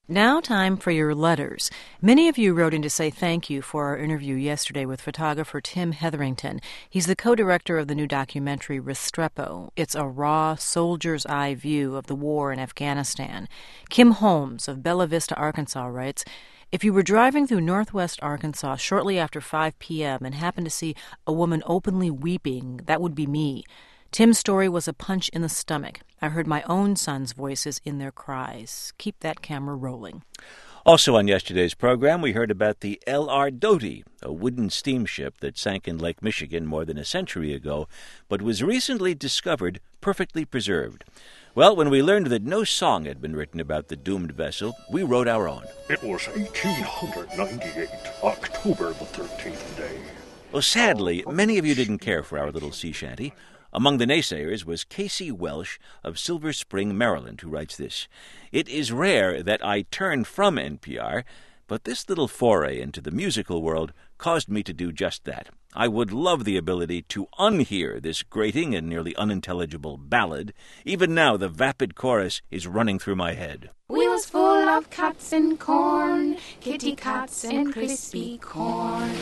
Now time for your letters. Many of you wrote in to say thank you for our interview yesterday with photographer Tim Hetherington. He's the co-director of the new documentary Restrepo. It's a raw, soldier's eye view of the war in Afghanistan. Kim Holmes of Bella Vista, Arkansas writes, "If you were driving through northwest Arkansas shortly after 5 p.m. and happened to see a woman openly weeping, that would be me. Tim's story was a punch in the stomach. I heard my own sons' voices in their cries. Keep that camera rolling." Also on yesterday's program, we heard about the L.R. Doty, a wooden steamship that sank in Lake Michigan more than a century ago, but was recently discovered perfectly preserved. Well, when we learned that no song had been written about the doomed vessel, we wrote our own. It was 1898, October the 13th day. Well, sadly, many of you didn't care for our little sea shanty. Among the naysayers was Casey Welsh of Silver Spring, Maryland, who writes this: "It is rare that I turn from NPR, but this little foray into the musical world caused me to do just that. I would love the ability to unhear this grating and nearly unintelligible ballad. Even now, the vapid chorus is running through my head. We was full of cuts and corn, kitty cats and crispy corn."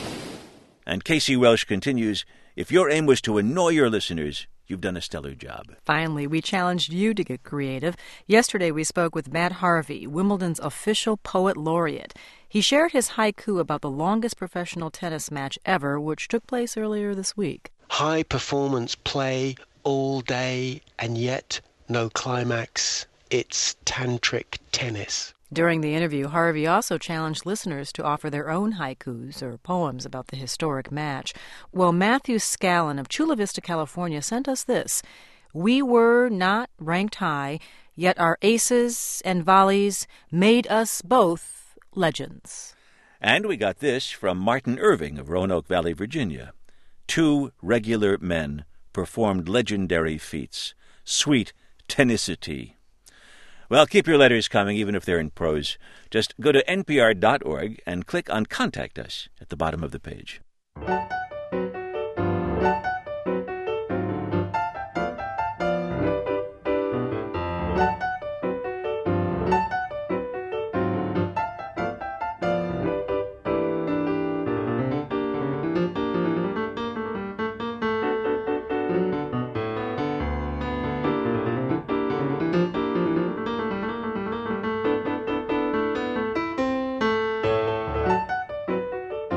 And Casey Welsh continues, "If your aim was to annoy your listeners, you've done a stellar job." Finally, we challenged you to get creative. Yesterday we spoke with Matt Harvey, Wimbledon's official poet laureate. He shared his haiku about the longest professional tennis match ever, which took place earlier this week. High performance play all day and yet no climax. It's tantric tennis. During the interview, Harvey also challenged listeners to offer their own haikus or poems about the historic match. Well, Matthew Scallon of Chula Vista, California, sent us this: "We were not ranked high, yet our aces and volleys made us both legends." And we got this from Martin Irving of Roanoke Valley, Virginia. "Two regular men performed legendary feats. Sweet tenacity." Well, keep your letters coming, even if they're in prose. Just go to npr.org and click on Contact Us at the bottom of the page.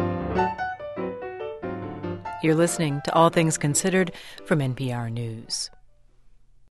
You're listening to All Things Considered from NPR News.